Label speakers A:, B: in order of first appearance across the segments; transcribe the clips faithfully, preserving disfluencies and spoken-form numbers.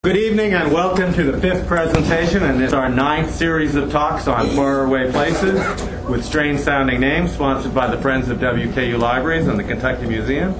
A: Good evening and welcome to the fifth presentation, and it's our ninth series of talks on faraway places with strange sounding names, sponsored by the Friends of W K U Libraries and the Kentucky Museum.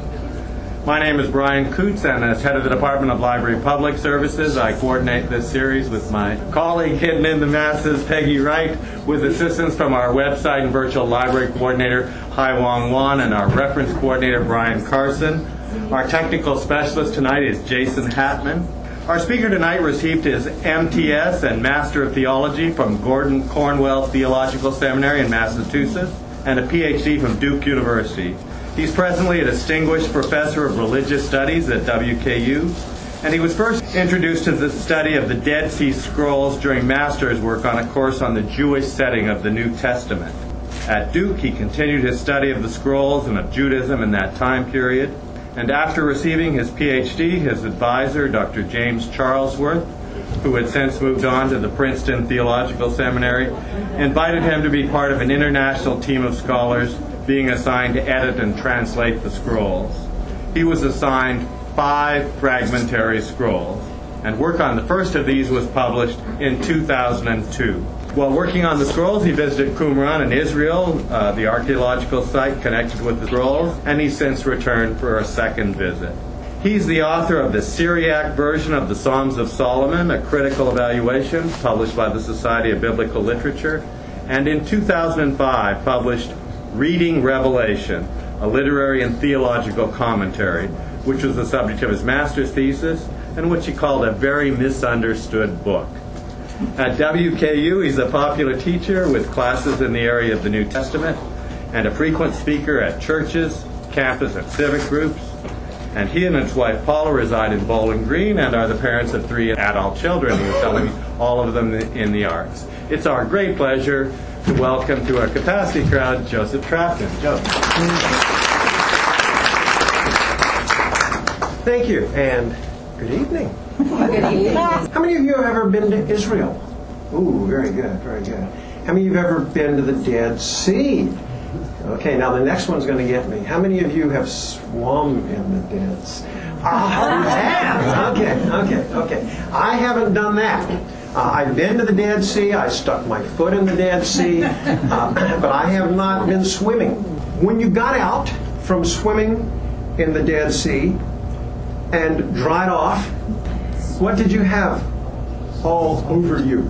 A: My name is Brian Coots, and as head of the Department of Library Public Services, I coordinate this series with my colleague hidden in the masses, Peggy Wright, with assistance from our website and virtual library coordinator, Hai Wong Wan, and our reference coordinator, Brian Carson. Our technical specialist tonight is Jason Hatman. Our speaker tonight received his M T S and Master of Theology from Gordon Cornwell Theological Seminary in Massachusetts and a P H D from Duke University. He's presently a distinguished professor of religious studies at W K U, and he was first introduced to the study of the Dead Sea Scrolls during master's work on a course on the Jewish setting of the New Testament. At Duke, he continued his study of the scrolls and of Judaism in that time period. And after receiving his P H D, his advisor, Doctor James Charlesworth, who had since moved on to the Princeton Theological Seminary, invited him to be part of an international team of scholars being assigned to edit and translate the scrolls. He was assigned five fragmentary scrolls, and work on the first of these was published in two thousand two. While working on the scrolls, he visited Qumran in Israel, uh, the archaeological site connected with the scrolls, and he's since returned for a second visit. He's the author of the Syriac version of the Psalms of Solomon, a critical evaluation published by the Society of Biblical Literature, and in two thousand five published Reading Revelation, a literary and theological commentary, which was the subject of his master's thesis, and which he called a very misunderstood book. At W K U, he's a popular teacher with classes in the area of the New Testament and a frequent speaker at churches, campus, and civic groups. And he and his wife Paula reside in Bowling Green and are the parents of three adult children, he was telling me, all of them in the arts. It's our great pleasure to welcome to our capacity crowd Joseph Trafton. Joseph.
B: Thank you, and good evening.
C: Good evening.
B: How many of you have ever been to Israel? Ooh, very good, very good. How many of you have ever been to the Dead Sea? Okay, now the next one's going to get me. How many of you have swum in the Dead Sea? Ah, you have. Okay, okay, okay. I haven't done that. Uh, I've been to the Dead Sea. I stuck my foot in the Dead Sea, uh, but I have not been swimming. When you got out from swimming in the Dead Sea and dried off, what did you have all over you?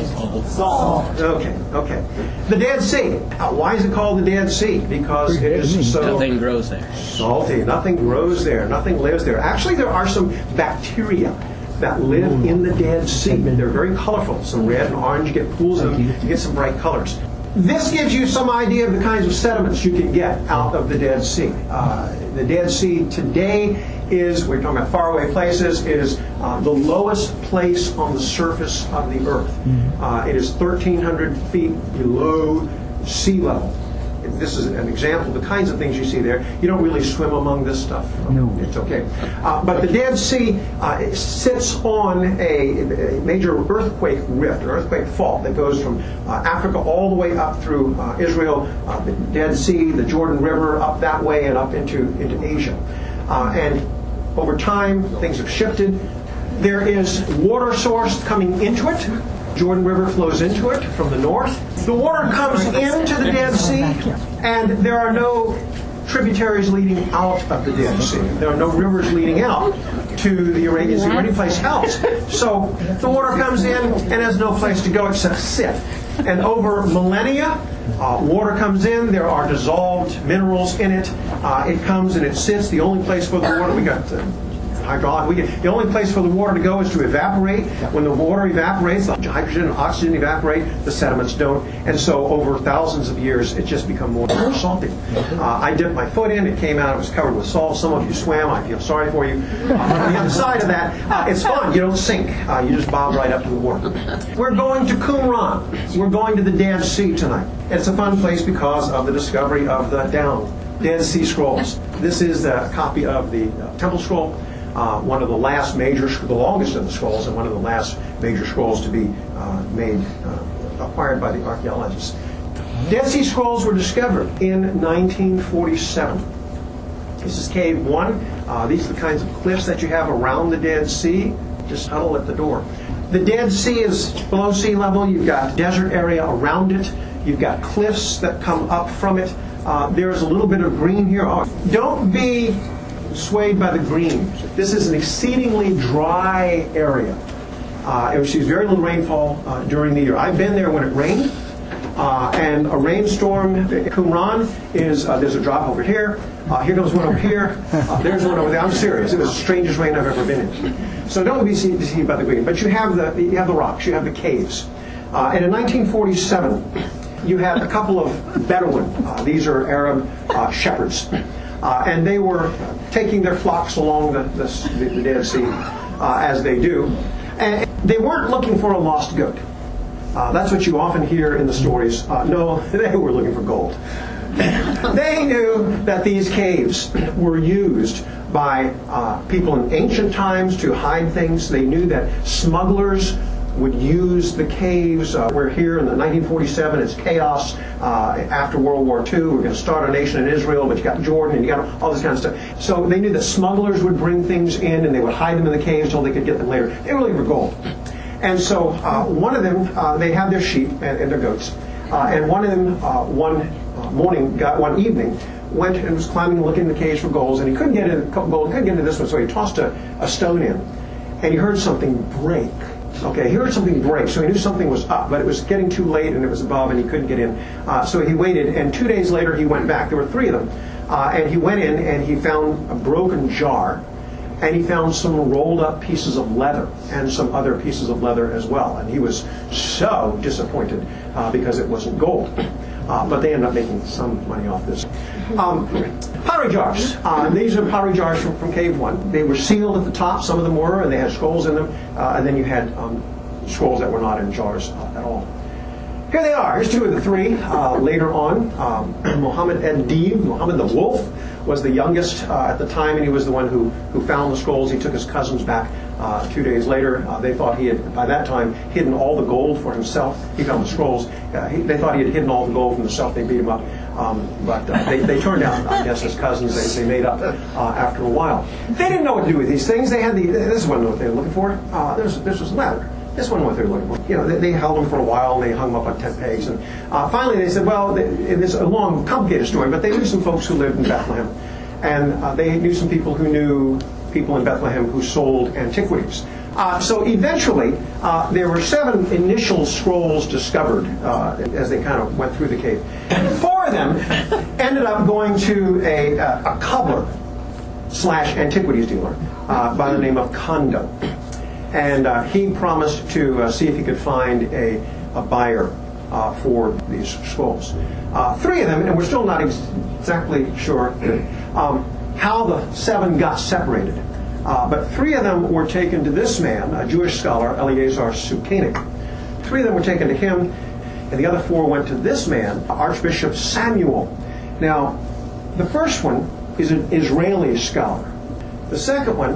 B: Salt. Okay, okay. The Dead Sea. Uh, why is it called the Dead Sea? Because it is so
D: nothing grows there.
B: Salty. Nothing grows there. Nothing lives there. Actually, there are some bacteria that live in the Dead Sea. They're very colorful. Some red and orange. You get pools of them. You get some bright colors. This gives you some idea of the kinds of sediments you can get out of the Dead Sea. Uh, the Dead Sea today is, we're talking about faraway places, is uh, the lowest place on the surface of the earth. Uh, it is thirteen hundred feet below sea level. This is an example of the kinds of things you see there. You don't really swim among this stuff. No. It's okay. Uh, but the Dead Sea uh, sits on a, a major earthquake rift, an earthquake fault that goes from uh, Africa all the way up through uh, Israel, uh, the Dead Sea, the Jordan River, up that way and up into, into Asia. Uh, and over time, things have shifted. There is water source coming into it. Jordan River flows into it from the north. The water comes into the Dead Sea, and there are no tributaries leading out of the Dead Sea. There are no rivers leading out to the Arabian Sea or any place else. So the water comes in and has no place to go except sit. And over millennia, uh, water comes in. There are dissolved minerals in it. Uh, it comes and it sits. The only place for the water, we got uh, hydraulic. We get, the only place for the water to go is to evaporate. When the water evaporates, the hydrogen and oxygen evaporate, the sediments don't. And so over thousands of years, it just becomes more and more salty. Uh, I dipped my foot in. It came out. It was covered with salt. Some of you swam. I feel sorry for you. Uh, on the other side of that, uh, it's fun. You don't sink. Uh, you just bob right up to the water. We're going to Qumran. We're going to the Dead Sea tonight. It's a fun place because of the discovery of the down Dead Sea Scrolls. This is a copy of the uh, Temple Scroll. Uh, one of the last major, the longest of the scrolls, and one of the last major scrolls to be uh, made, uh, acquired by the archaeologists. Dead Sea Scrolls were discovered in nineteen forty-seven. This is Cave One. Uh, these are the kinds of cliffs that you have around the Dead Sea. just huddle at the door. The Dead Sea is below sea level. You've got desert area around it. You've got cliffs that come up from it. Uh, there's a little bit of green here. Oh, don't be swayed by the green. This is an exceedingly dry area. Uh, it receives very little rainfall uh, during the year. I've been there when it rained. Uh, and a rainstorm, Qumran, is, uh, there's a drop over here. Uh, here comes one over here. Uh, there's one over there. I'm serious. It was the strangest rain I've ever been in. So don't be deceived by the green. But you have the, you have the rocks. You have the caves. Uh, and in nineteen forty-seven, you had a couple of Bedouin. Uh, these are Arab uh, shepherds. Uh, and they were taking their flocks along the, the, the Dead Sea, uh, as they do. And they weren't looking for a lost goat. Uh, that's what you often hear in the stories. Uh, no, they were looking for gold. They knew that these caves were used by uh, people in ancient times to hide things. They knew that smugglers would use the caves. Uh, we're here in the nineteen forty-seven. It's chaos uh, after World War Two. We're going to start a nation in Israel, but you got Jordan and you got all this kind of stuff. So they knew that smugglers would bring things in and they would hide them in the caves until they could get them later. They were looking for gold. And so uh, one of them, uh, they had their sheep and, and their goats. Uh, and one of them, uh, one uh, morning, got one evening, went and was climbing and looking in the caves for gold. And he couldn't get into gold, couldn't get into this one, so he tossed a, a stone in. And he heard something break. Okay, he heard something break, so he knew something was up, but it was getting too late and it was above and he couldn't get in. Uh, so he waited, and two days later he went back. There were three of them. Uh, and he went in and he found a broken jar. And he found some rolled up pieces of leather and some other pieces of leather as well. And he was so disappointed uh, because it wasn't gold. Uh, but they ended up making some money off this. Um, pottery jars. Uh, these are pottery jars from, from Cave One. They were sealed at the top. Some of them were, and they had scrolls in them. Uh, and then you had um, scrolls that were not in jars uh, at all. Here they are. Here's two of the three. Uh, later on, um, Muhammad ed-Dib, Muhammad the Wolf, was the youngest uh, at the time, and he was the one who, who found the scrolls. He took his cousins back uh, two days later. Uh, they thought he had, by that time, hidden all the gold for himself. He found the scrolls. Uh, he, they thought he had hidden all the gold from himself. They beat him up. Um, but uh, they, they turned out, I guess, as cousins. They, they made up uh, after a while. They didn't know what to do with these things. They had the, this wasn't what they were looking for. Uh, this, this was leather. This wasn't what they were looking for. You know, they, they held them for a while, and they hung them up on tent pegs. And uh, finally they said, well, they, it's a long, complicated story, but they knew some folks who lived in Bethlehem. And uh, they knew some people who knew people in Bethlehem who sold antiquities. Uh, so eventually, uh, there were seven initial scrolls discovered uh, as they kind of went through the cave. Four of them ended up going to a, uh, a cobbler slash antiquities dealer uh, by the name of Kondo. And uh, he promised to uh, see if he could find a, a buyer uh, for these scrolls. Uh, three of them, and we're still not ex- exactly sure um, how the seven got separated. Uh, but three of them were taken to this man, a Jewish scholar, Eleazar Sukenik. Three of them were taken to him, and the other four went to this man, Archbishop Samuel. Now, the first one is an Israeli scholar. The second one,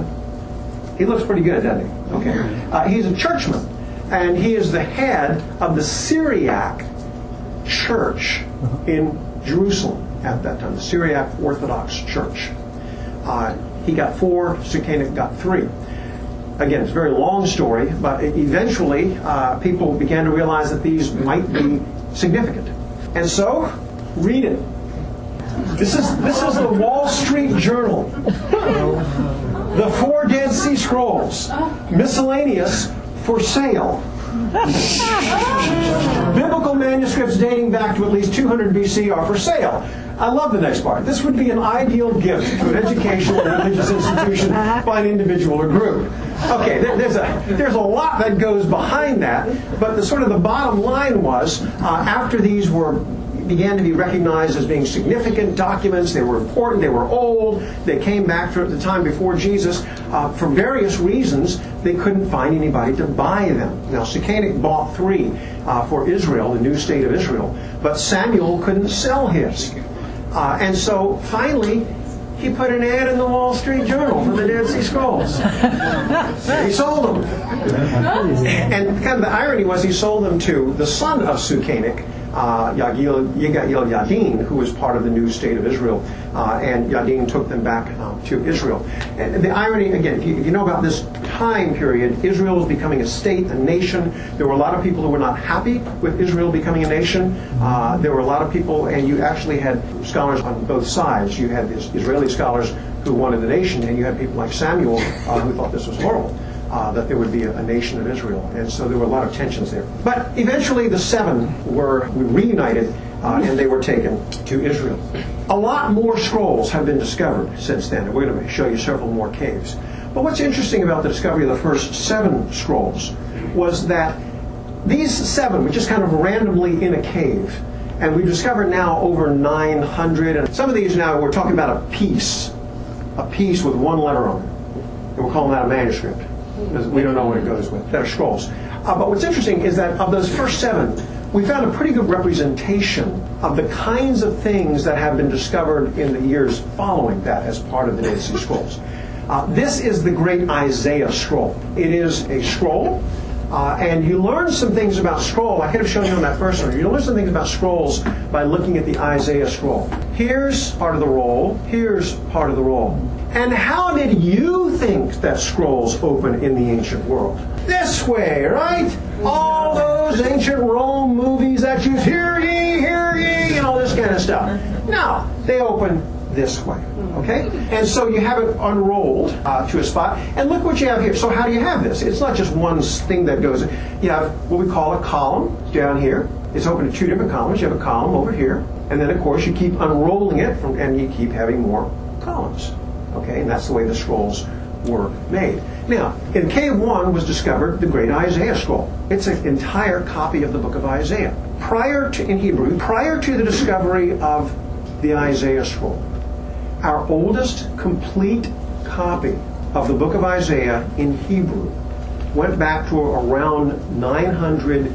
B: he looks pretty good, doesn't he? Okay. Uh, he's a churchman, and he is the head of the Syriac church in Jerusalem at that time, the Syriac Orthodox Church. Uh, he got four, Sukenik got three. Again, it's a very long story, but eventually uh, people began to realize that these might be significant. And so, read it. This is this is the Wall Street Journal. The four Dead Sea Scrolls, miscellaneous, for sale. Biblical manuscripts dating back to at least two hundred B C are for sale. I love the next part. This would be an ideal gift to an educational or religious institution by an individual or group. Okay, there, there's a there's a lot that goes behind that, but the sort of the bottom line was uh, after these were began to be recognized as being significant documents. They were important. They were old. They came back from the time before Jesus. Uh, for various reasons, they couldn't find anybody to buy them. Now, Sukenik bought three uh, for Israel, the new state of Israel, but Samuel couldn't sell his. Uh, and so, finally, he put an ad in the Wall Street Journal for the Dead Sea Scrolls. He sold them. And kind of the irony was he sold them to the son of Sukenik, uh, Yagil, Yigael Yadin, who was part of the new state of Israel, uh, and Yadin took them back um, to Israel. And the irony, again, if you, if you know about this time period, Israel was becoming a state, a nation. There were a lot of people who were not happy with Israel becoming a nation. Uh, there were a lot of people, and you actually had scholars on both sides. You had these Israeli scholars who wanted the nation, and you had people like Samuel uh, who thought this was horrible. Uh, that there would be a, a nation of Israel. And so there were a lot of tensions there. But eventually the seven were reunited uh, and they were taken to Israel. A lot more scrolls have been discovered since then. And we're going to show you several more caves. But what's interesting about the discovery of the first seven scrolls was that these seven were just kind of randomly in a cave. And we've discovered now over nine hundred. And some of these now, we're talking about a piece. A piece with one letter on it. And we're calling that a manuscript. Because we don't know what it goes with. That are scrolls. Uh, but what's interesting is that of those first seven, we found a pretty good representation of the kinds of things that have been discovered in the years following that as part of the Dead Sea Scrolls. Uh, this is the great Isaiah scroll. It is a scroll, uh, and you learn some things about scroll. I could have shown you on that first one. You learn some things about scrolls by looking at the Isaiah scroll. Here's part of the roll. Here's part of the roll. And how did you think that scrolls open in the ancient world? This way, right? All those ancient Rome movies that you hear ye, hear ye, and all this kind of stuff. No, they open this way. Okay? And so you have it unrolled uh, to a spot. And look what you have here. So how do you have this? It's not just one thing that goes. You have what we call a column down here. It's open to two different columns. You have a column over here. And then, of course, you keep unrolling it, from, and you keep having more columns. Okay, and that's the way the scrolls were made. Now, in Cave one was discovered the great Isaiah scroll. It's an entire copy of the book of Isaiah. Prior to, in Hebrew, prior to the discovery of the Isaiah scroll, our oldest complete copy of the book of Isaiah in Hebrew went back to around nine hundred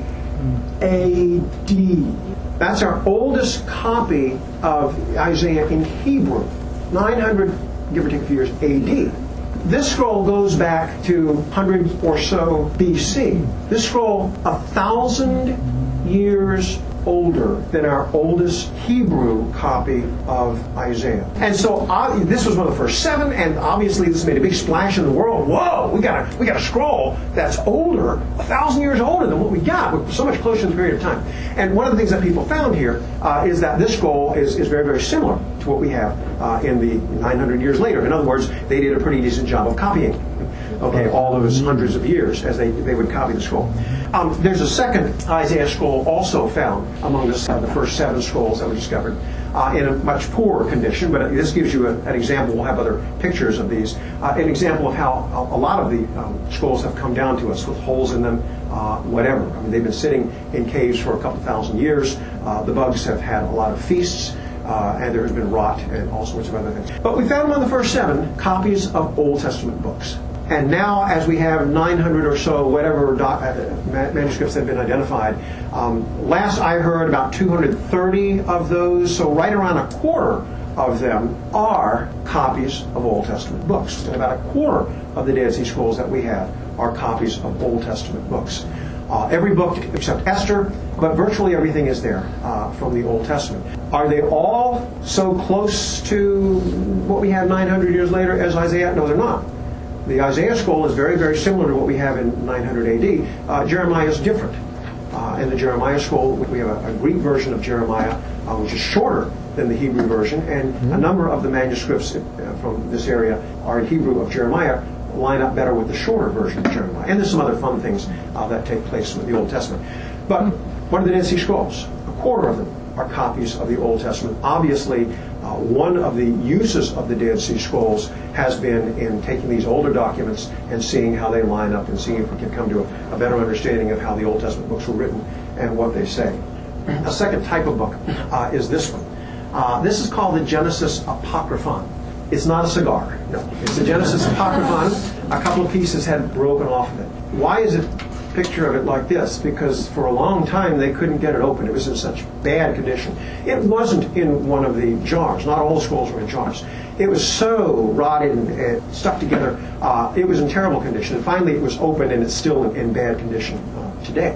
B: A D. That's our oldest copy of Isaiah in Hebrew. nine hundred, give or take a few years, A D. This scroll goes back to one hundred or so B C. This scroll, a thousand years older than our oldest Hebrew copy of Isaiah. And so uh, this was one of the first seven, and obviously this made a big splash in the world. Whoa, we got a we got a scroll that's older, a thousand years older than what we got. We're so much closer in the period of time. And one of the things that people found here uh, is that this scroll is, is very, very similar to what we have uh, in the nine hundred years later. In other words, they did a pretty decent job of copying. Okay, all those hundreds of years as they, they would copy the scroll. Um, there's a second Isaiah scroll also found among the, uh, the first seven scrolls that were discovered uh, in a much poorer condition, but this gives you a, an example. We'll have other pictures of these. Uh, an example of how a, a lot of the um, scrolls have come down to us with holes in them, uh, whatever. I mean, they've been sitting in caves for a couple thousand years. Uh, the bugs have had a lot of feasts. Uh, and there has been rot and all sorts of other things. But we found among the first seven copies of Old Testament books. And now, as we have nine hundred or so, whatever doc, uh, manuscripts have been identified, um, last I heard about two hundred thirty of those, so right around a quarter of them are copies of Old Testament books. And about a quarter of the Dead Sea Scrolls that we have are copies of Old Testament books. Uh, every book except Esther, but virtually everything is there uh, from the Old Testament. Are they all so close to what we have nine hundred years later as Isaiah? No, they're not. The Isaiah scroll is very, very similar to what we have in nine hundred A D. Uh, Jeremiah is different. Uh, in the Jeremiah scroll, we have a, a Greek version of Jeremiah, uh, which is shorter than the Hebrew version, and mm-hmm. a number of the manuscripts uh, from this area are in Hebrew of Jeremiah, line up better with the shorter version of Jeremiah. And there's some other fun things uh, that take place with the Old Testament. But what are the Dead Sea Scrolls? A quarter of them are copies of the Old Testament. Obviously, uh, one of the uses of the Dead Sea Scrolls has been in taking these older documents and seeing how they line up and seeing if we can come to a, a better understanding of how the Old Testament books were written and what they say. A second type of book uh, is this one. Uh, this is called the Genesis Apocryphon. It's not a cigar. No, it's the Genesis Apocryphon. A couple of pieces had broken off of it. Why is it a picture of it like this? Because for a long time they couldn't get it open. It was in such bad condition. It wasn't in one of the jars. Not all the scrolls were in jars. It was so rotted and, and stuck together. Uh, it was in terrible condition. And finally it was open, and it's still in, in bad condition uh, today.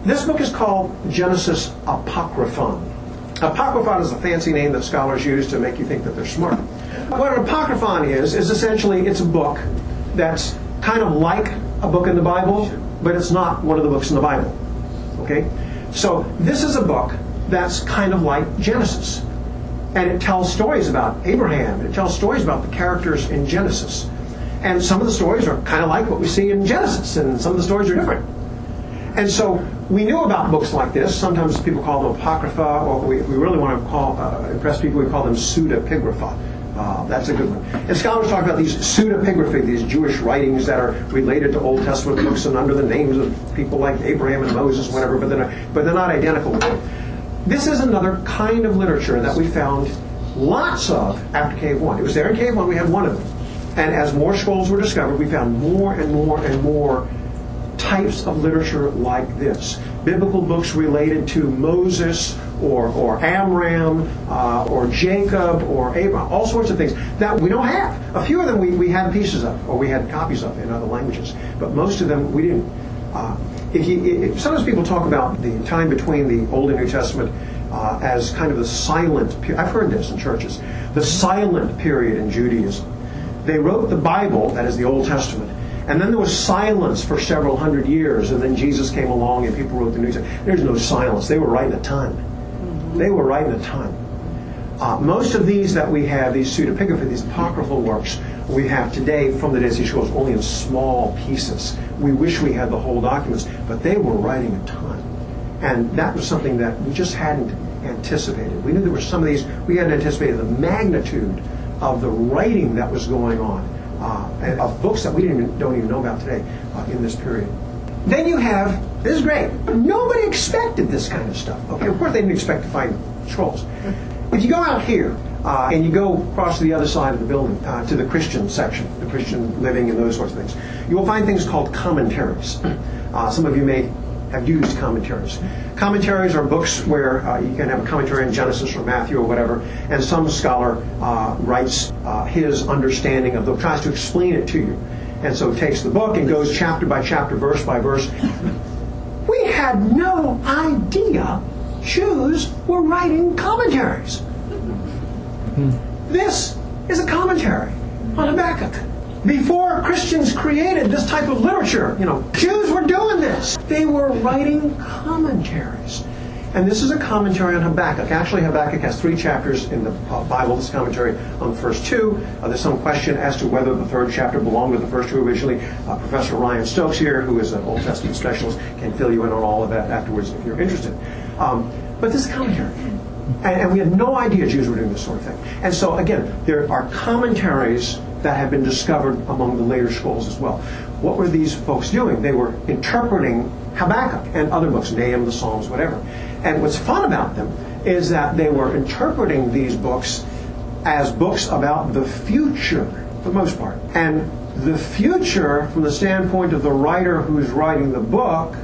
B: This book is called Genesis Apocryphon. Apocryphon is a fancy name that scholars use to make you think that they're smart. What an apocryphon is, is essentially it's a book that's kind of like a book in the Bible, but it's not one of the books in the Bible. Okay? So this is a book that's kind of like Genesis. And it tells stories about Abraham. It tells stories about the characters in Genesis. And some of the stories are kind of like what we see in Genesis, and some of the stories are different. And so we knew about books like this. Sometimes people call them apocrypha, or we, if we really want to call, uh, impress people, we call them pseudepigrapha. Uh, that's a good one. And scholars talk about these pseudepigraphy, these Jewish writings that are related to Old Testament books and under the names of people like Abraham and Moses, whatever, but they're not, but they're not identical. This is another kind of literature that we found lots of after Cave One. It was there in Cave One, we had one of them. And as more scrolls were discovered, we found more and more and more types of literature like this. Biblical books related to Moses or, or Amram uh, or Jacob or Abraham, all sorts of things that we don't have. A few of them we, we had pieces of, or we had copies of in other languages, but most of them we didn't. Uh, if you, if, sometimes people talk about the time between the Old and New Testament uh, as kind of the silent period. I've heard this in churches. The silent period in Judaism. They wrote the Bible, that is the Old Testament, and then there was silence for several hundred years, and then Jesus came along and people wrote the New Testament. There's no silence. They were writing a ton. They were writing a ton. Uh, most of these that we have, these pseudepigraphy, these apocryphal works, we have today from the Dead Sea Scrolls only in small pieces. We wish we had the whole documents, but they were writing a ton. And that was something that we just hadn't anticipated. We knew there were some of these, we hadn't anticipated the magnitude of the writing that was going on, uh, and of books that we didn't even, don't even know about today uh, in this period. Then you have, this is great, nobody expected this kind of stuff. Okay, of course they didn't expect to find scrolls. If you go out here uh, and you go across to the other side of the building, uh, to the Christian section, the Christian living and those sorts of things, you will find things called commentaries. Uh, some of you may have used commentaries. Commentaries are books where uh, you can have a commentary in Genesis or Matthew or whatever, and some scholar uh, writes uh, his understanding of the book, tries to explain it to you. And so takes the book and goes chapter by chapter, verse by verse. We had no idea Jews were writing commentaries. This is a commentary on Habakkuk. Before Christians created this type of literature, you know, Jews were doing this. They were writing commentaries. And this is a commentary on Habakkuk. Actually, Habakkuk has three chapters in the Bible. This commentary on the first two. Uh, there's some question as to whether the third chapter belonged with the first two originally. Uh, Professor Ryan Stokes here, who is an Old Testament specialist, can fill you in on all of that afterwards if you're interested. Um, but this is a commentary. And, and we had no idea Jews were doing this sort of thing. And so, again, there are commentaries that have been discovered among the later scrolls as well. What were these folks doing? They were interpreting Habakkuk and other books, Nahum, the Psalms, whatever. And what's fun about them is that they were interpreting these books as books about the future, for the most part. And the future, from the standpoint of the writer who's writing the book,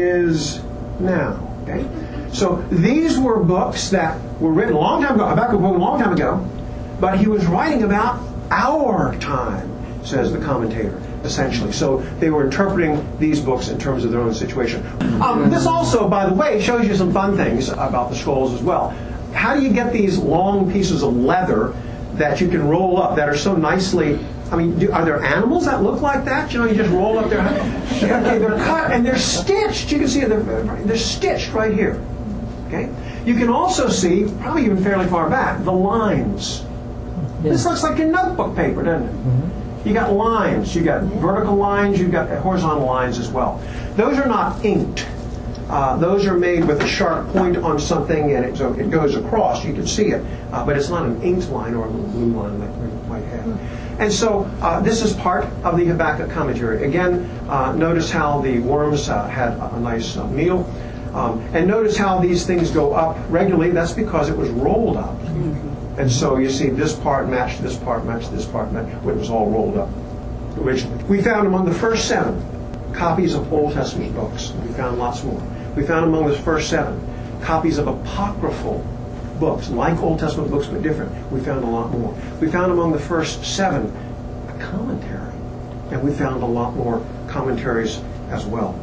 B: is now. Okay? So these were books that were written a long time ago. Habakkuk wrote a long time ago, but he was writing about our time, says the commentator, essentially. So they were interpreting these books in terms of their own situation. Um, this also, by the way, shows you some fun things about the scrolls as well. How do you get these long pieces of leather that you can roll up that are so nicely... I mean, do, are there animals that look like that? You know, you just roll up their... Okay, they're cut and they're stitched. You can see they're, they're stitched right here. Okay? You can also see, probably even fairly far back, the lines. This looks like your notebook paper, doesn't it? Mm-hmm. You got lines. You got vertical lines. You've got horizontal lines as well. Those are not inked. Uh, those are made with a sharp point on something, and it, so it goes across. You can see it, uh, but it's not an inked line or a little blue line like we might have. And so uh, this is part of the Habakkuk commentary. Again, uh, notice how the worms uh, had a nice uh, meal. Um, and notice how these things go up regularly. That's because it was rolled up. And so you see this part matched this part, matched this part, matched, it was all rolled up originally. We found among the first seven copies of Old Testament books. We found lots more. We found among the first seven copies of apocryphal books, like Old Testament books but different. We found a lot more. We found among the first seven a commentary. And we found a lot more commentaries as well.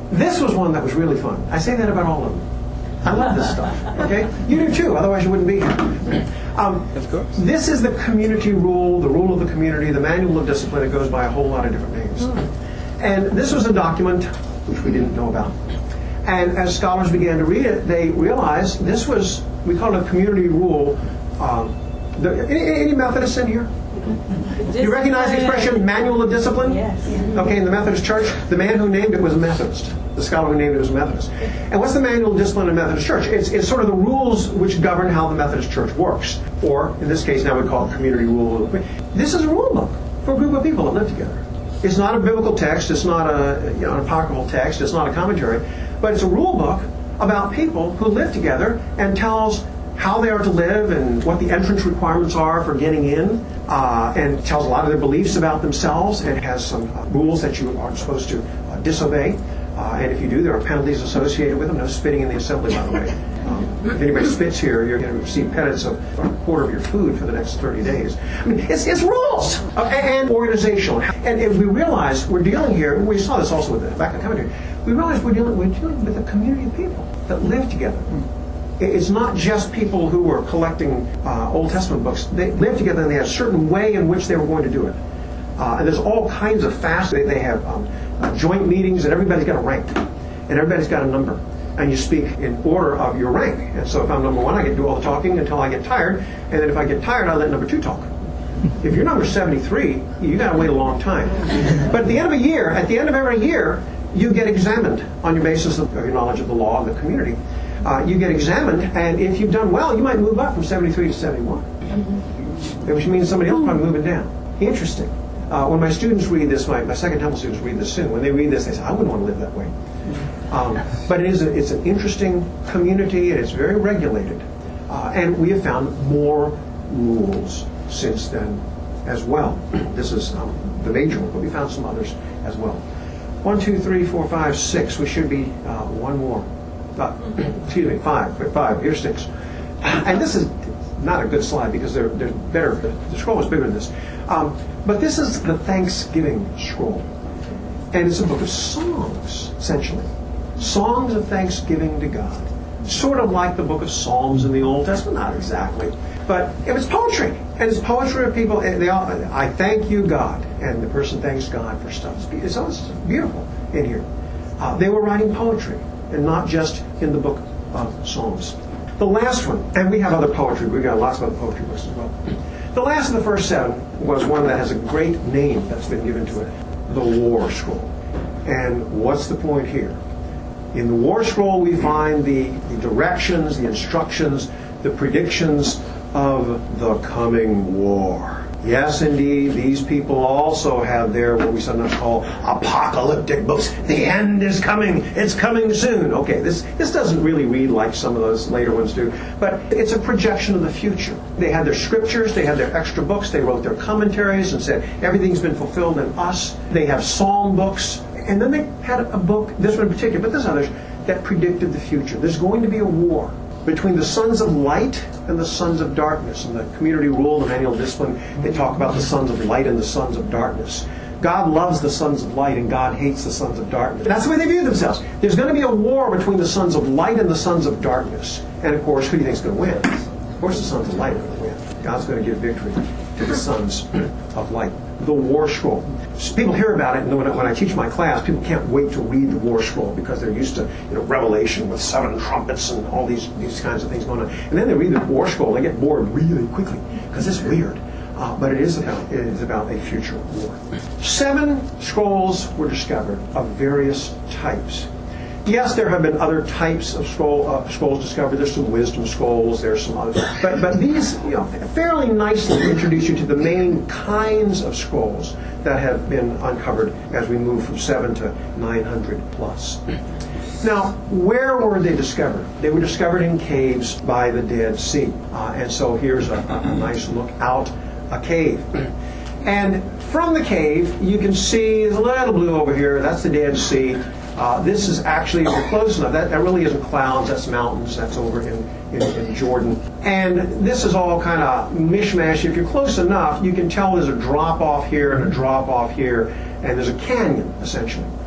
B: This was one that was really fun. I say that about all of them. I love this stuff. Okay, you do too. Otherwise, you wouldn't be here. Um,
C: of course.
B: This is the community rule, the rule of the community, the manual of discipline. It goes by a whole lot of different names. And this was a document which we didn't know about. And as scholars began to read it, they realized this was, we call it a community rule. Um, the, any, any Methodists in here? Do you recognize the expression manual of discipline?
D: Yes.
B: Okay, in the Methodist Church, the man who named it was a Methodist. The scholar who named it was a Methodist. And what's the manual of discipline in the Methodist Church? It's, it's sort of the rules which govern how the Methodist Church works. Or, in this case, now we call it community rule. This is a rule book for a group of people that live together. It's not a biblical text. It's not a, you know, an apocryphal text. It's not a commentary. But it's a rule book about people who live together and tells how they are to live and what the entrance requirements are for getting in, uh, and tells a lot of their beliefs about themselves, and has some uh, rules that you are supposed to uh, disobey. Uh, and if you do, there are penalties associated with them. No spitting in the assembly, by the way. Um, if anybody spits here, you're going to receive penance of a quarter of your food for the next thirty days. I mean, it's, it's rules uh, and organizational. And if we realize we're dealing here, we saw this also with the back of the commentary, we realize we're dealing, we're dealing with a community of people that live together. It's not just people who were collecting uh, Old Testament books. They lived together and they had a certain way in which they were going to do it. Uh, and there's all kinds of fasts. They, they have um, uh, joint meetings, and everybody's got a rank. And everybody's got a number. And you speak in order of your rank. And so if I'm number one, I get to do all the talking until I get tired. And then if I get tired, I let number two talk. If you're number seventy-three, you got to wait a long time. But at the end of a year, at the end of every year, you get examined on your basis of your knowledge of the law and the community. Uh, you get examined, and if you've done well, you might move up from seventy-three to seventy-one, which means somebody else probably moving down. Interesting. Uh, when my students read this, my, my Second Temple students read this soon, when they read this, they say, I wouldn't want to live that way. Um, but it is a, it's an interesting community, and it's very regulated. Uh, and we have found more rules since then as well. This is um, the major one, but we found some others as well. One, two, three, four, five, six. We should be uh, one more. Uh, excuse me, five. Five. Here's six. And this is not a good slide because they're, they're better. The scroll is bigger than this. Um, but this is the Thanksgiving scroll. And it's a book of songs, essentially. Songs of thanksgiving to God. Sort of like the book of Psalms in the Old Testament. Not exactly. But it was poetry. And it's poetry of people. They all, I thank you, God. And the person thanks God for stuff. It's, it's beautiful in here. Uh, they were writing poetry, and not just in the book of Psalms. The last one, and we have other poetry. We've got lots of other poetry books as well. The last of the first seven was one that has a great name that's been given to it, the War Scroll. And what's the point here? In the War Scroll, we find the, the directions, the instructions, the predictions of the coming war. Yes, indeed, these people also have their, what we sometimes call apocalyptic books. The end is coming. It's coming soon. Okay, this, this doesn't really read like some of those later ones do, but it's a projection of the future. They had their scriptures. They had their extra books. They wrote their commentaries and said, everything's been fulfilled in us. They have psalm books. And then they had a book, this one in particular, but there's others, that predicted the future. There's going to be a war between the sons of light and the sons of darkness. In the community rule, the manual of discipline, they talk about the sons of light and the sons of darkness. God loves the sons of light and God hates the sons of darkness. That's the way they view themselves. There's going to be a war between the sons of light and the sons of darkness. And of course, who do you think is going to win? Of course, the sons of light are going to win. God's going to give victory to the sons of light. The War Scroll. People hear about it, and when I, when I teach my class, people can't wait to read the War Scroll because they're used to, you know, Revelation with seven trumpets and all these these kinds of things going on. And then they read the War Scroll, and they get bored really quickly because it's weird. Uh, but it is about it is about a future war. Seven scrolls were discovered of various types. Yes, there have been other types of scroll uh, scrolls discovered. There's some wisdom scrolls. There's some others, but but these, you know, fairly nicely introduce you to the main kinds of scrolls that have been uncovered as we move from seven to nine hundred plus. Now, where were they discovered? They were discovered in caves by the Dead Sea, uh, and so here's a, a nice look out a cave. And from the cave, you can see there's a little blue over here. That's the Dead Sea. Uh, this is actually, if you're close enough, that, that really isn't clouds, that's mountains, that's over in, in, in Jordan. And this is all kind of mishmash. If you're close enough, you can tell there's a drop-off here and a drop-off here, and there's a canyon, essentially.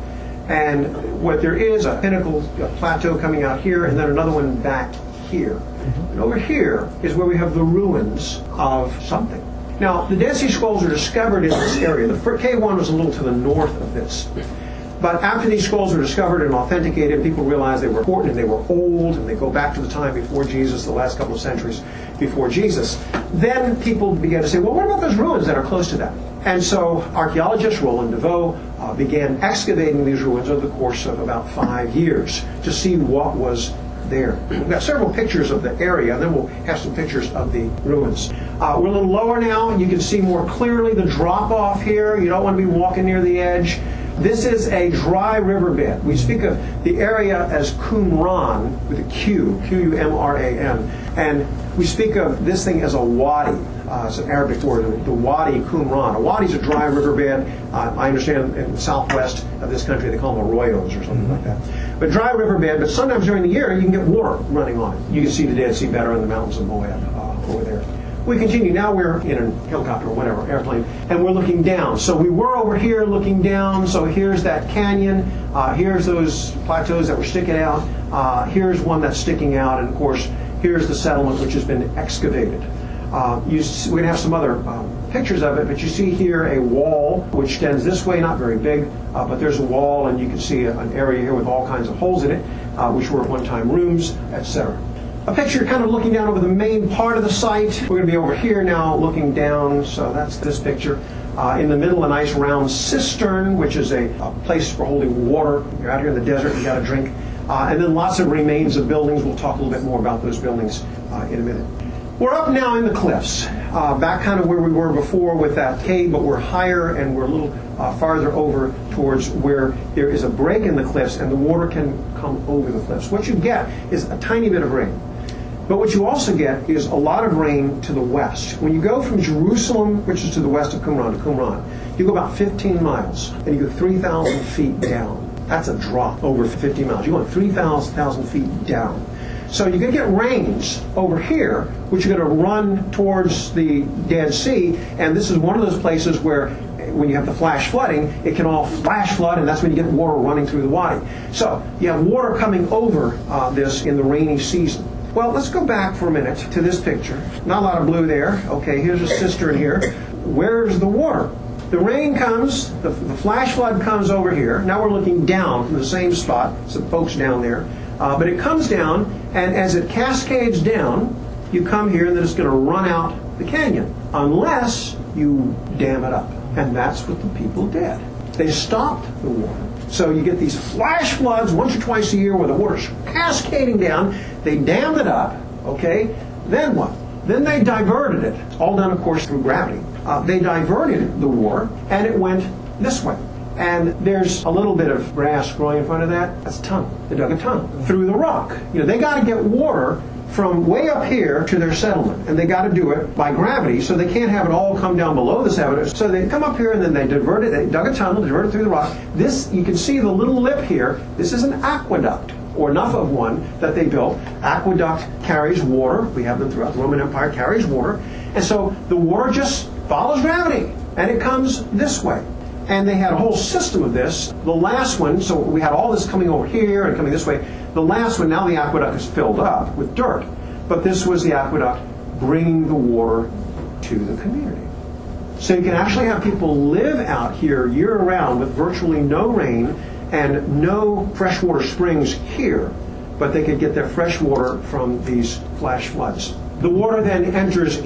B: And what there is, a pinnacle, a plateau coming out here, and then another one back here. And over here is where we have the ruins of something. Now, the Dead Sea Scrolls are discovered in this area. The K one was a little to the north of this. But after these scrolls were discovered and authenticated, people realized they were important and they were old, and they go back to the time before Jesus, the last couple of centuries before Jesus. Then people began to say, well, what about those ruins that are close to that? And so archaeologist Roland Deveau uh, began excavating these ruins over the course of about five years to see what was there. We've got several pictures of the area, and then we'll have some pictures of the ruins. Uh, we're a little lower now. You can see more clearly the drop-off here. You don't want to be walking near the edge. This is a dry riverbed. We speak of the area as Qumran with a Q, Q U M R A N. And we speak of this thing as a wadi. Uh, it's an Arabic word, the Wadi Qumran. A wadi is a dry riverbed. Uh, I understand in the southwest of this country they call them arroyos or something like that. But dry riverbed, but sometimes during the year you can get water running on it. You can see the Dead Sea better in the mountains of Moab uh, over there. We continue. Now we're in a helicopter or whatever, airplane, and we're looking down. So we were over here looking down. So here's that canyon. Uh, here's those plateaus that were sticking out. Uh, here's one that's sticking out. And, of course, here's the settlement which has been excavated. Uh, you, we're going to have some other um, pictures of it, but you see here a wall which extends this way, not very big, uh, but there's a wall, and you can see a, an area here with all kinds of holes in it, uh, which were at one time rooms, et cetera. A picture kind of looking down over the main part of the site. We're going to be over here now looking down, so that's this picture. Uh, in the middle, a nice round cistern, which is a, a place for holding water. You're out here in the desert, you got to drink. Uh, and then lots of remains of buildings. We'll talk a little bit more about those buildings uh, in a minute. We're up now in the cliffs, uh, back kind of where we were before with that cave, but we're higher and we're a little uh, farther over towards where there is a break in the cliffs and the water can come over the cliffs. What you get is a tiny bit of rain. But what you also get is a lot of rain to the west. When you go from Jerusalem, which is to the west of Qumran, to Qumran, you go about fifteen miles and you go three thousand feet down. That's a drop over fifteen miles. You're going three thousand feet down. So you're going to get rains over here, which are going to run towards the Dead Sea, and this is one of those places where when you have the flash flooding, it can all flash flood, and that's when you get water running through the wadi. So you have water coming over uh, this in the rainy season. Well, let's go back for a minute to this picture. Not a lot of blue there. Okay, here's a cistern here. Where's the water? The rain comes, the, the flash flood comes over here. Now we're looking down from the same spot, some folks down there. Uh, but it comes down, and as it cascades down, you come here, and then it's going to run out the canyon, unless you dam it up. And that's what the people did. They stopped the water. So you get these flash floods once or twice a year where the water's cascading down. They dammed it up, okay? Then what? Then they diverted it. It's all done, of course, through gravity. Uh, they diverted the water, and it went this way. And there's a little bit of grass growing in front of that. That's a tunnel. They dug a tunnel through the rock. You know, they got to get water from way up here to their settlement, and they got to do it by gravity, so they can't have it all come down below the settlement. So they come up here, and then they divert it. They dug a tunnel, diverted it through the rock. This, you can see the little lip here. This is an aqueduct, or enough of one that they built. Aqueduct carries water. We have them throughout the Roman Empire, carries water. And so the water just follows gravity, and it comes this way. And they had a whole system of this. The last one, so we had all this coming over here and coming this way. The last one, now the aqueduct is filled up with dirt. But this was the aqueduct bringing the water to the community. So you can actually have people live out here year-round with virtually no rain and no freshwater springs here. But they could get their fresh water from these flash floods. The water then enters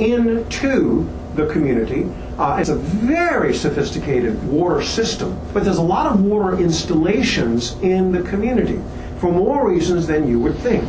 B: into the community. Uh, it's a very sophisticated water system, but there's a lot of water installations in the community for more reasons than you would think.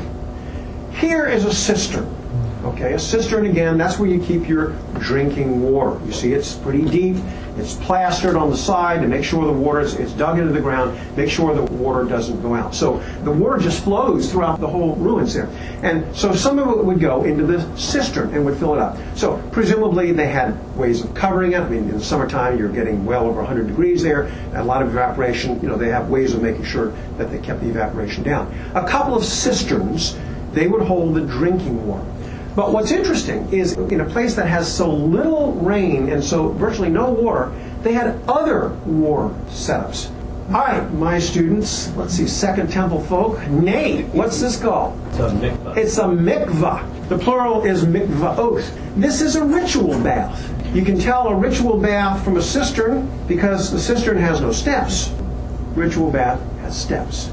B: Here is a cistern. Okay, a cistern, again, that's where you keep your drinking water. You see, it's pretty deep. It's plastered on the side to make sure the water is it's dug into the ground, make sure the water doesn't go out. So the water just flows throughout the whole ruins there. And so some of it would go into the cistern and would fill it up. So presumably they had ways of covering it. I mean, in the summertime, you're getting well over one hundred degrees there, and a lot of evaporation. You know, they have ways of making sure that they kept the evaporation down. A couple of cisterns, they would hold the drinking water. But what's interesting is in a place that has so little rain and so virtually no water, they had other water setups. All right, my students, let's see, Second Temple folk. Nate, what's this called?
C: It's a mikvah.
B: It's a mikvah. The plural is mikvaot. This is a ritual bath. You can tell a ritual bath from a cistern because the cistern has no steps. Ritual bath has steps.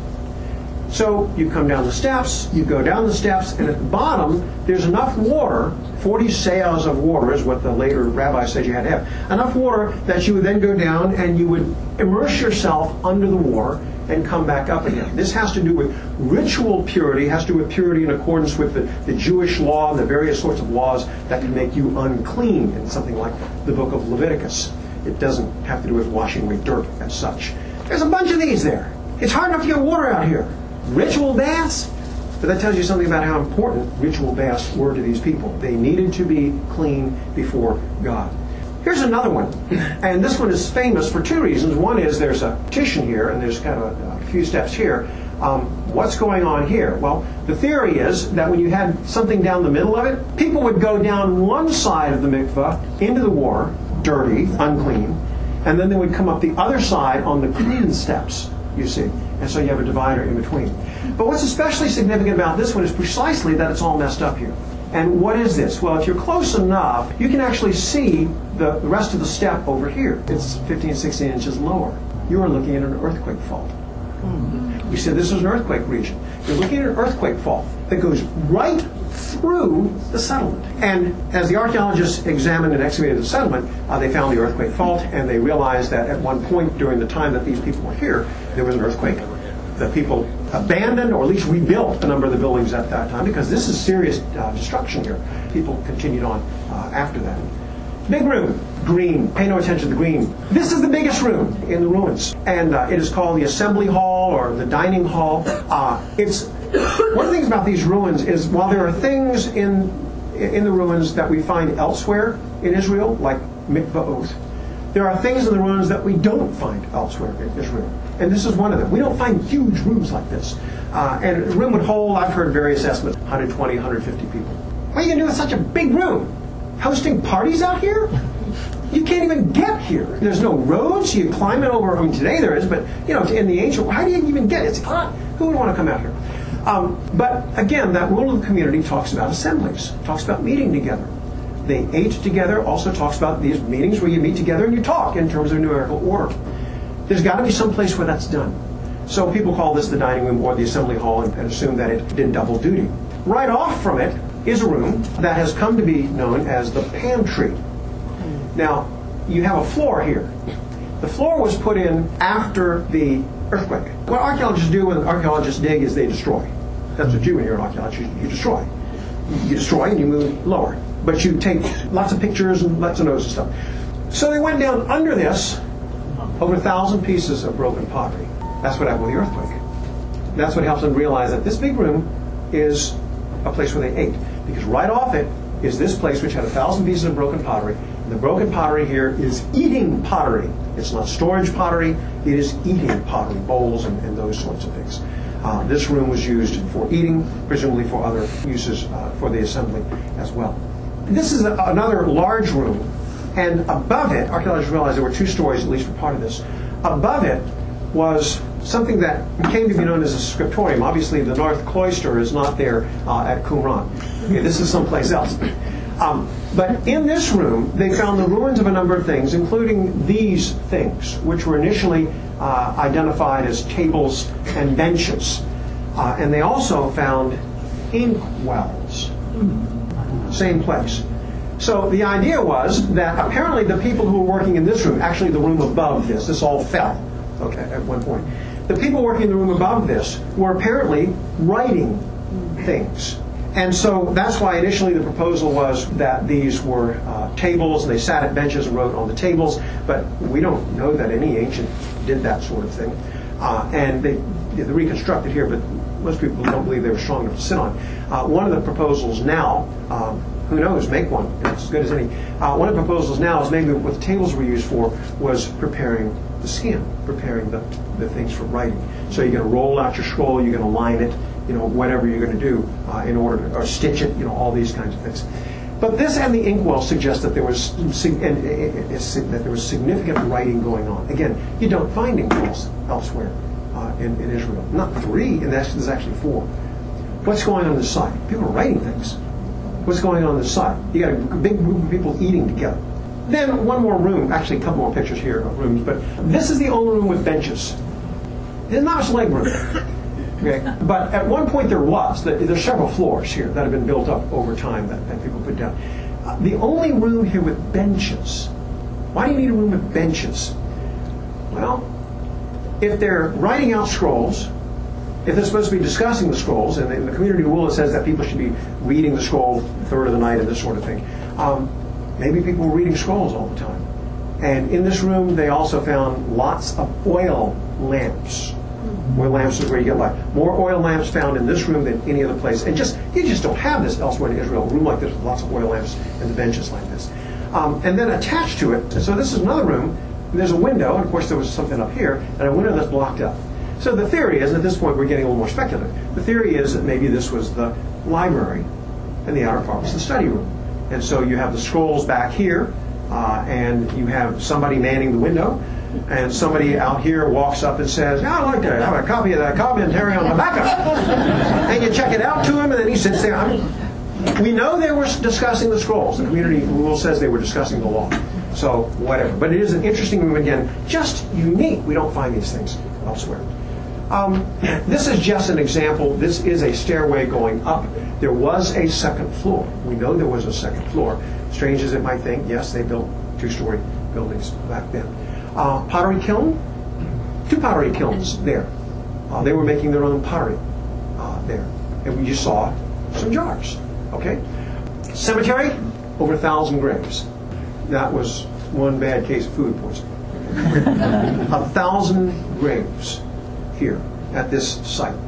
B: So you come down the steps, you go down the steps, and at the bottom there's enough water, forty seahs of water is what the later rabbi said you had to have, enough water that you would then go down and you would immerse yourself under the water and come back up again. This has to do with ritual purity, has to do with purity in accordance with the, the Jewish law and the various sorts of laws that can make you unclean in something like the book of Leviticus. It doesn't have to do with washing away dirt as such. There's a bunch of these there. It's hard enough to get water out here. Ritual baths? But that tells you something about how important ritual baths were to these people. They needed to be clean before God. Here's another one, and this one is famous for two reasons. One is there's a petition here, and there's kind of a, a few steps here. Um, what's going on here? Well, the theory is that when you had something down the middle of it, people would go down one side of the mikveh into the water, dirty, unclean, and then they would come up the other side on the clean steps, you see. And so you have a divider in between. But what's especially significant about this one is precisely that it's all messed up here. And what is this? Well, if you're close enough, you can actually see the rest of the step over here. It's fifteen, sixteen inches lower. You are looking at an earthquake fault. Mm-hmm. We said this is an earthquake region. You're looking at an earthquake fault that goes right through the settlement. And as the archaeologists examined and excavated the settlement, uh, they found the earthquake fault, and they realized that at one point during the time that these people were here, there was an earthquake. The people abandoned or at least rebuilt a number of the buildings at that time because this is serious uh, destruction here. People continued on uh, after that. Big room, green. Pay no attention to the green. This is the biggest room in the ruins, and uh, it is called the assembly hall or the dining hall. Uh, it's one of the things about these ruins is while there are things in in the ruins that we find elsewhere in Israel, like mikvaot, there are things in the ruins that we don't find elsewhere in Israel. And this is one of them. We don't find huge rooms like this. Uh, and a room would hold, I've heard various estimates, one hundred twenty, one hundred fifty people. What are you going to do with such a big room? Hosting parties out here? You can't even get here. There's no roads. You climb it over. I mean, today there is, but, you know, in the ancient, how do you even get it? It's hot. Who would want to come out here? Um, but, again, that rule of the community talks about assemblies, talks about meeting together. They ate together, also talks about these meetings where you meet together and you talk in terms of numerical order. There's got to be some place where that's done. So people call this the dining room or the assembly hall and, and assume that it did double duty. Right off from it is a room that has come to be known as the pantry. Now, you have a floor here. The floor was put in after the earthquake. What archaeologists do when archaeologists dig is they destroy. That's what you do when you're an archaeologist. You, you destroy. You destroy and you move lower. But you take lots of pictures and lots of notes and stuff. So they went down under this, over a thousand pieces of broken pottery. That's what happened with the earthquake. That's what helps them realize that this big room is a place where they ate. Because right off it is this place which had a thousand pieces of broken pottery. And the broken pottery here is eating pottery. It's not storage pottery, it is eating pottery, bowls and, and those sorts of things. Uh, this room was used for eating, presumably for other uses uh, for the assembly as well. This is a, another large room, and above it, archaeologists realized there were two stories, at least for part of this. Above it was something that came to be known as a scriptorium. Obviously, the North Cloister is not there uh, at Qumran. Okay, this is someplace else. Um, but in this room, they found the ruins of a number of things, including these things, which were initially uh, identified as tables and benches. Uh, and they also found ink wells. Same place. So the idea was that apparently the people who were working in this room, actually the room above this, this all fell, okay, at one point. The people working in the room above this were apparently writing things. And so that's why initially the proposal was that these were uh, tables, and they sat at benches and wrote on the tables, but we don't know that any ancient did that sort of thing. Uh, and they, they reconstructed here, but most people don't believe they were strong enough to sit on. Uh, one of the proposals now, um, who knows, make one, it's as good as any. Uh, one of the proposals now is maybe what the tables were used for was preparing the skin, preparing the, the things for writing. So you're going to roll out your scroll, you're going to line it, you know, whatever you're going to do uh, in order to, or stitch it, you know, all these kinds of things. But this and the inkwell suggest that there was sig- and, uh, uh, that there was significant writing going on. Again, you don't find inkwells elsewhere uh, in, in Israel. Not three, and that's, there's actually four. What's going on on the side? People are writing things. What's going on on the side? You got a big group of people eating together. Then one more room, actually a couple more pictures here of rooms, but this is the only room with benches. There's not much leg room. Okay. But at one point there was. There's several floors here that have been built up over time that, that people put down. Uh, the only room here with benches. Why do you need a room with benches? Well, if they're writing out scrolls, if they're supposed to be discussing the scrolls, and in the community rule it says that people should be reading the scroll the third of the night and this sort of thing, um, maybe people were reading scrolls all the time. And in this room they also found lots of oil lamps. Oil lamps is where you get light. More oil lamps found in this room than any other place. And just you just don't have this elsewhere in Israel. A room like this with lots of oil lamps and the benches like this. Um, and then attached to it, so this is another room. There's a window, and of course there was something up here, and a window that's blocked up. So the theory is, and at this point we're getting a little more speculative, the theory is that maybe this was the library, and the outer part was the study room. And so you have the scrolls back here, uh, and you have somebody manning the window, and somebody out here walks up and says, "Oh, I'd like to have a copy of that commentary on Habakkuk." And you check it out to him, and then he sits there. I mean, we know they were discussing the scrolls. The community rule says they were discussing the law. So whatever. But it is an interesting room, again, just unique. We don't find these things elsewhere. Um, this is just an example. This is a stairway going up. There was a second floor. We know there was a second floor. Strange as it might think, yes, they built two-story buildings back then. Uh, pottery kiln, two pottery kilns there. Uh, they were making their own pottery uh, there. And we just saw some jars. Okay? Cemetery, over a thousand graves. That was one bad case of food poisoning. A thousand graves here at this site.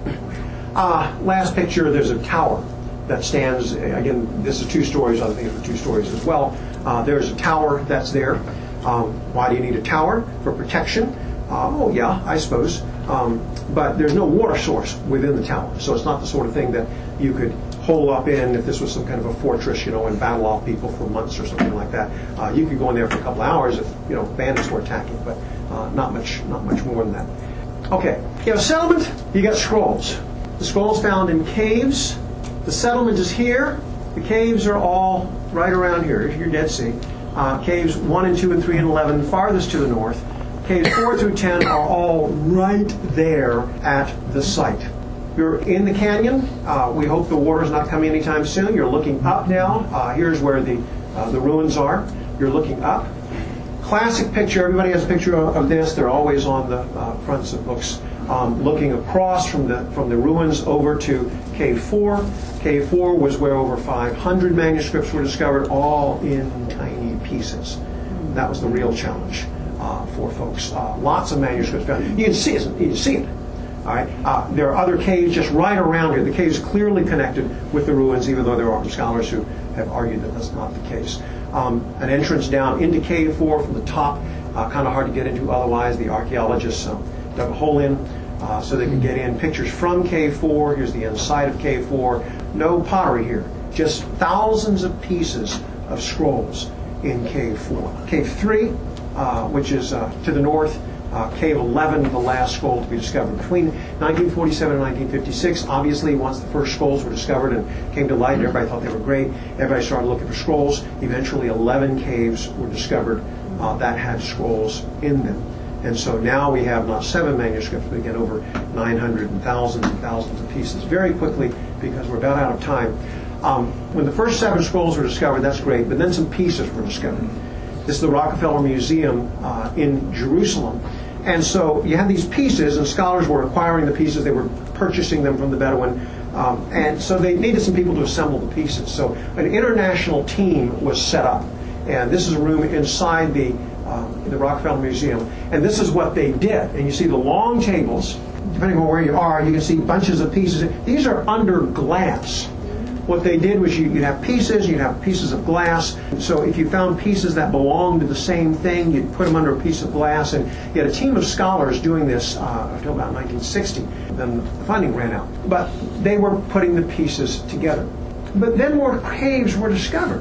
B: Uh, last picture, there's a tower that stands, again, this is two stories, other things are two stories as well. Uh, there's a tower that's there. Um, why do you need a tower? For protection? Uh, oh, yeah, I suppose. Um, but there's no water source within the tower, so it's not the sort of thing that you could hole up in if this was some kind of a fortress, you know, and battle off people for months or something like that. Uh, you could go in there for a couple of hours if, you know, bandits were attacking, but uh, not much, not much more than that. Okay, you have a settlement, you got scrolls. The scrolls found in caves. The settlement is here. The caves are all right around here. Here's your Dead Sea. Uh, caves one and two and three and eleven farthest to the north. Caves four through ten are all right there at the site. You're in the canyon. Uh, we hope the water's not coming anytime soon. You're looking up now. Uh, here's where the uh, the ruins are. You're looking up. Classic picture. Everybody has a picture of, of this. They're always on the uh, fronts of books. Um, looking across from the from the ruins over to Cave four. Cave four was where over five hundred manuscripts were discovered, all in tiny pieces. That was the real challenge uh, for folks. Uh, lots of manuscripts found. You can see it. You can see it. All right. Uh, there are other caves just right around here. The cave is clearly connected with the ruins, even though there are scholars who have argued that that's not the case. Um, an entrance down into Cave four from the top, uh, kind of hard to get into otherwise. The archaeologists um, dug a hole in uh, so they could get in. Pictures from Cave four. Here's the inside of Cave four. No pottery here. Just thousands of pieces of scrolls in Cave four. Cave three, uh, which is uh, to the north. Uh, Cave eleven, the last scroll to be discovered. Between nineteen forty-seven and nineteen fifty-six, obviously, once the first scrolls were discovered and came to light, and everybody thought they were great, everybody started looking for scrolls. Eventually, eleven caves were discovered uh, that had scrolls in them. And so now we have not seven manuscripts, but again, over nine hundred and thousands and thousands of pieces. Very quickly, because we're about out of time. Um, when the first seven scrolls were discovered, that's great, but then some pieces were discovered. This is the Rockefeller Museum uh, in Jerusalem. And so you had these pieces, and scholars were acquiring the pieces. They were purchasing them from the Bedouin. Um, and so they needed some people to assemble the pieces. So an international team was set up. And this is a room inside the, um, the Rockefeller Museum. And this is what they did. And you see the long tables. Depending on where you are, you can see bunches of pieces. These are under glass. What they did was you, you'd have pieces, you'd have pieces of glass. So if you found pieces that belonged to the same thing, you'd put them under a piece of glass. And you had a team of scholars doing this uh, until about nineteen sixty. Then the funding ran out. But they were putting the pieces together. But then more caves were discovered.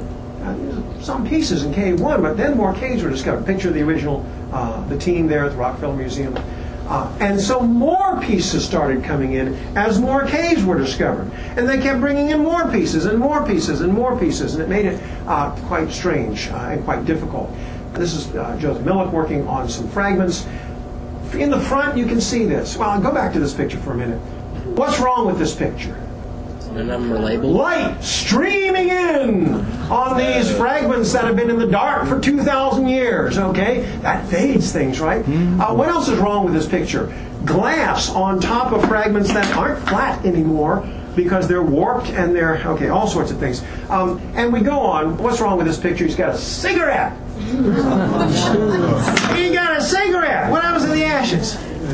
B: uh, some pieces in cave one, but then more caves were discovered. Picture of the original, uh, the team there at the Rockefeller Museum. Uh, and so more pieces started coming in as more caves were discovered. And they kept bringing in more pieces and more pieces and more pieces, and it made it uh, quite strange uh, and quite difficult. This is uh, Joseph Millick working on some fragments. In the front, you can see this. Well, I'll go back to this picture for a minute. What's wrong with this picture?
C: The number label.
B: Light streaming in on these fragments that have been in the dark for two thousand years, okay? That fades things, right? Uh, what else is wrong with this picture? Glass on top of fragments that aren't flat anymore because they're warped and they're, okay, all sorts of things. Um, and we go on. What's wrong with this picture? He's got a cigarette. He got a cigarette. What happens to the ashes?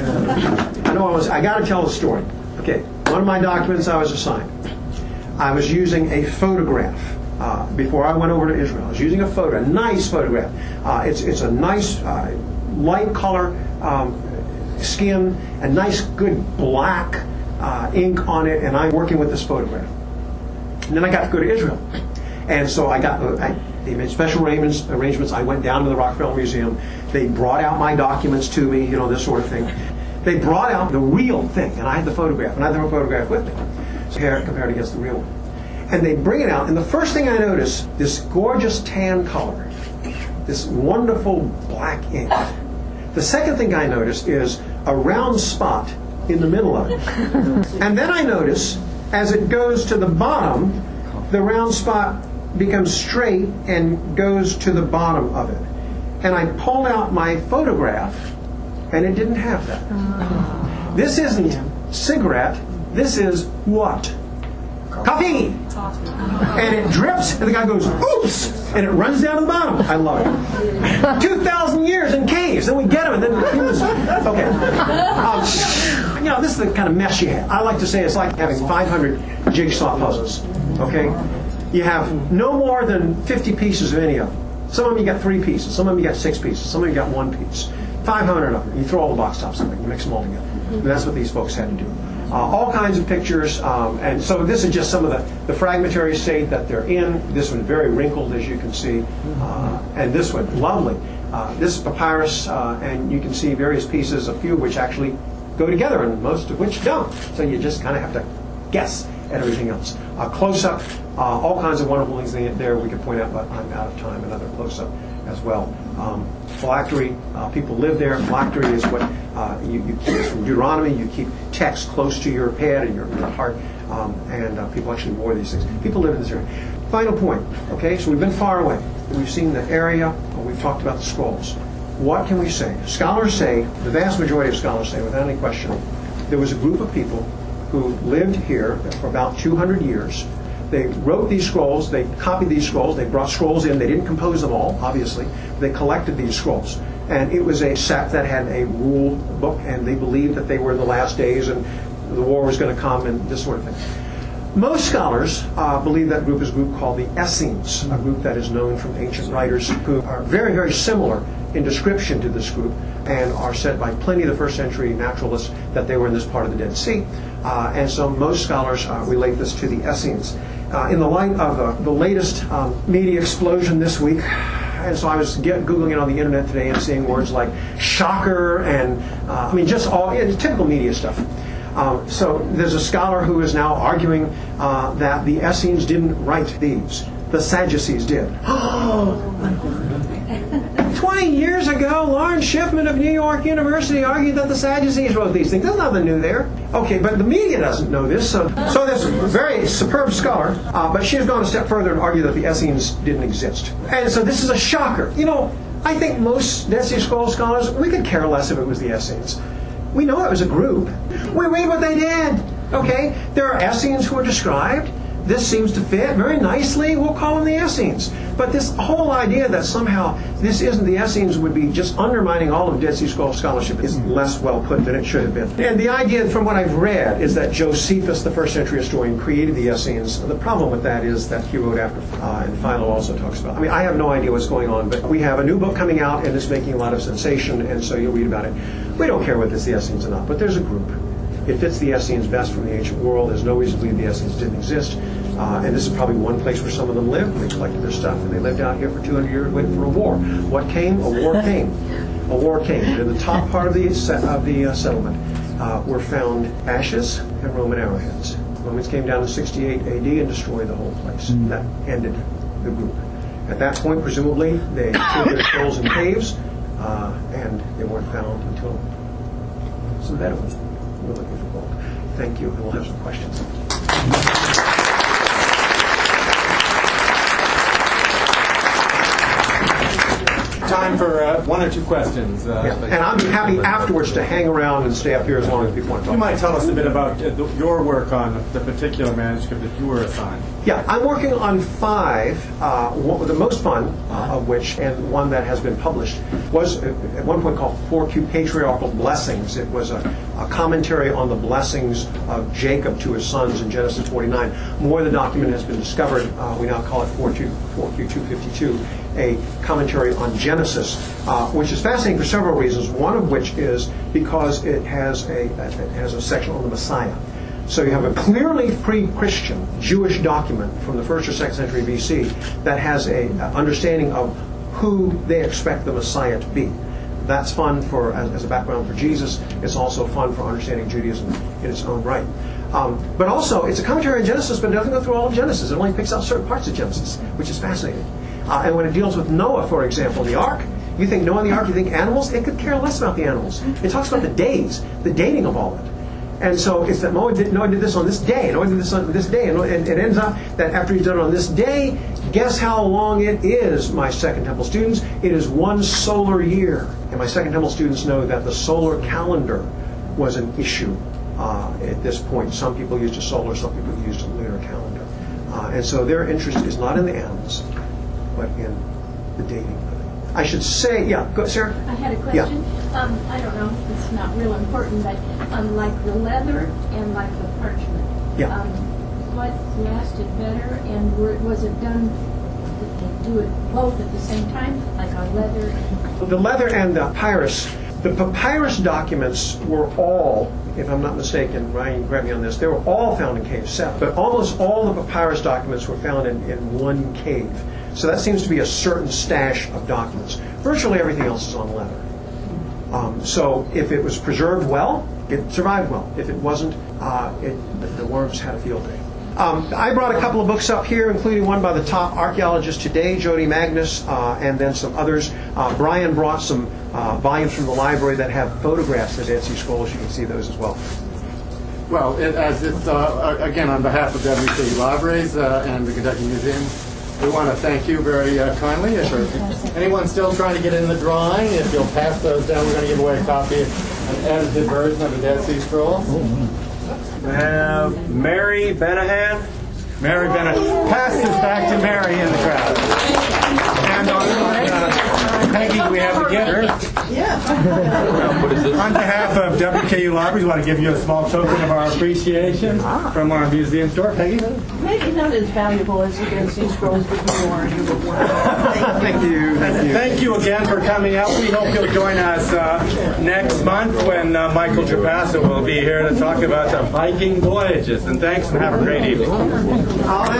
B: I know I was, I got to tell the story. Okay, one of my documents I was assigned. I was using a photograph uh, before I went over to Israel. I was using a photo, a nice photograph. Uh, it's it's a nice uh, light color um, skin, a nice good black uh, ink on it, and I'm working with this photograph. And then I got to go to Israel, and so I got I, they made special arrangements. Arrangements. I went down to the Rockefeller Museum. They brought out my documents to me, you know, this sort of thing. They brought out the real thing, and I had the photograph, and I had the photograph with me. Compared, compared against the real one. And they bring it out, and the first thing I notice, this gorgeous tan color, this wonderful black ink. The second thing I notice is a round spot in the middle of it. And then I notice, as it goes to the bottom, the round spot becomes straight and goes to the bottom of it. And I pulled out my photograph, and it didn't have that. Oh. This isn't cigarette. This is what? Coffee! And it drips, and the guy goes, oops! And it runs down to the bottom. I love it. two thousand years in caves, then we get him, and then he was... Okay. Um, you know, this is the kind of mess you have. I like to say it's like having five hundred jigsaw puzzles. Okay? You have no more than fifty pieces of any of them. Some of them you got three pieces. Some of them you got six pieces. Some of them you got one piece. five hundred of them. You throw all the box tops in there. You mix them all together. And that's what these folks had to do. Uh, all kinds of pictures, um, and so this is just some of the, the fragmentary state that they're in. This one very wrinkled, as you can see, uh, and this one lovely. Uh, this papyrus, uh, and you can see various pieces, a few of which actually go together, and most of which don't. So you just kind of have to guess at everything else. Uh, close-up, uh, all kinds of wonderful things there we could point out, but I'm out of time. Another close-up as well. Um, phylactery, uh, people live there. Phylactery is what uh, you, you keep from Deuteronomy. You keep text close to your head and your, your heart, um, and uh, people actually wore these things. People live in this area. Final point, okay, so we've been far away. We've seen the area, we've talked about the scrolls. What can we say? Scholars say, the vast majority of scholars say, without any question, there was a group of people who lived here for about two hundred years. They wrote these scrolls, they copied these scrolls, they brought scrolls in, they didn't compose them all, obviously. They collected these scrolls. And it was a sect that had a rule book, and they believed that they were in the last days and the war was going to come and this sort of thing. Most scholars uh, believe that group is a group called the Essenes, a group that is known from ancient writers who are very, very similar in description to this group and are said by plenty of the first century naturalists that they were in this part of the Dead Sea. Uh, and so most scholars uh, relate this to the Essenes. Uh, in the light of uh, the latest um, media explosion this week, and so I was get, Googling it on the internet today and seeing words like shocker and, uh, I mean, just all, yeah, typical media stuff. Um, so there's a scholar who is now arguing uh, that the Essenes didn't write these. The Sadducees did. twenty years ago, Lawrence Schiffman of New York University argued that the Sadducees wrote these things. There's nothing new there. Okay, but the media doesn't know this. So, so this very superb scholar, uh, but she has gone a step further and argued that the Essenes didn't exist. And so this is a shocker. You know, I think most Dead Sea Scroll scholars, we could care less if it was the Essenes. We know it was a group. We read what they did. Okay, there are Essenes who are described. This seems to fit very nicely. We'll call them the Essenes. But this whole idea that somehow this isn't the Essenes would be just undermining all of Dead Sea Scroll scholarship is less well put than it should have been. And the idea, from what I've read, is that Josephus, the first century historian, created the Essenes. The problem with that is that he wrote after, uh, and Philo also talks about. I mean, I have no idea what's going on, but we have a new book coming out, and it's making a lot of sensation, and so you'll read about it. We don't care whether it's the Essenes or not, but there's a group. It fits the Essenes best from the ancient world. There's no reason to believe the Essenes didn't exist. Uh, and this is probably one place where some of them lived. They collected their stuff, and they lived out here for two hundred years waiting for a war. What came? A war came. A war came. And in the top part of the set, of the uh, settlement uh, were found ashes and Roman arrowheads. Romans came down in sixty-eight A D and destroyed the whole place. Mm. That ended the group. At that point, presumably, they hid their souls in caves, uh, and they weren't found until some better ones. We're looking for gold. Thank you, and we'll have some questions.
A: Time for uh, one or two questions. Uh,
B: Yeah. And I'd be happy afterwards to hang around and stay up here as long as people want to talk.
A: You might tell us a bit about uh, the, your work on the particular manuscript that you were assigned.
B: Yeah, I'm working on five, uh, one, the most fun uh, of which, and one that has been published, was at one point called Four Q Patriarchal Blessings. It was a, a commentary on the blessings of Jacob to his sons in Genesis forty-nine. More of the document has been discovered. Uh, we now call it four Q two fifty-two, a commentary on Genesis, uh, which is fascinating for several reasons. One of which is because it has a, it has a section on the Messiah. So you have a clearly pre-Christian Jewish document from the first or second century B C that has a uh, understanding of who they expect the Messiah to be. That's fun for as, as a background for Jesus. It's also fun for understanding Judaism in its own right. Um, but also, it's a commentary on Genesis, but it doesn't go through all of Genesis. It only picks out certain parts of Genesis, which is fascinating. Uh, and when it deals with Noah, for example, the ark, you think Noah and the ark, you think animals, it could care less about the animals. It talks about the days, the dating of all of it. And so it's that Noah did, Noah did this on this day, Noah did this on this day, and it ends up that after he's done it on this day, guess how long it is, my Second Temple students? It is one solar year. And my Second Temple students know that the solar calendar was an issue uh, at this point. Some people used a solar, some people used a lunar calendar. Uh, and so their interest is not in the animals, but in the dating of it. I should say, yeah, go, Sarah?
D: I had a question.
B: Yeah.
D: Um, I don't know, it's not real important, but um, like the leather and like the parchment,
B: Yeah.
D: um, what lasted better, and were, was it done, did they do it both at the same time, like on leather? And
B: The leather and the papyrus, the papyrus documents were all, if I'm not mistaken, Ryan, correct me on this, they were all found in cave seven. But almost all the papyrus documents were found in, in one cave. So that seems to be a certain stash of documents. Virtually everything else is on leather. Um, so if it was preserved well, it survived well. If it wasn't, uh, it, the, the worms had a field day. Um, I brought a couple of books up here, including one by the top archaeologist today, Jody Magnus, uh, and then some others. Uh, Brian brought some uh, volumes from the library that have photographs of the Dead Sea Scrolls. You can see those as well.
E: Well, it, as it's, uh, again, on behalf of W K U Libraries uh, and the Kentucky Museum, we want to thank you very uh, kindly. If anyone's still trying to get in the drawing, if you'll pass those down, we're going to give away a copy, an edited version of the Dead Sea Scrolls.
A: We have Mary Benahan. Mary Benahan. Pass this back to Mary in the crowd. And on, on uh, Peggy, we have the gift. On behalf of W K U Libraries, we want to give you a small token of our appreciation from our museum store. Peggy?
F: Maybe not as valuable as the Dead Sea Scrolls, but more.
B: Thank you. Thank you.
A: Thank you again for coming out. We hope you'll join us uh, next month when uh, Michael Trapassa will be here to talk about the Viking voyages. And thanks and have a great evening.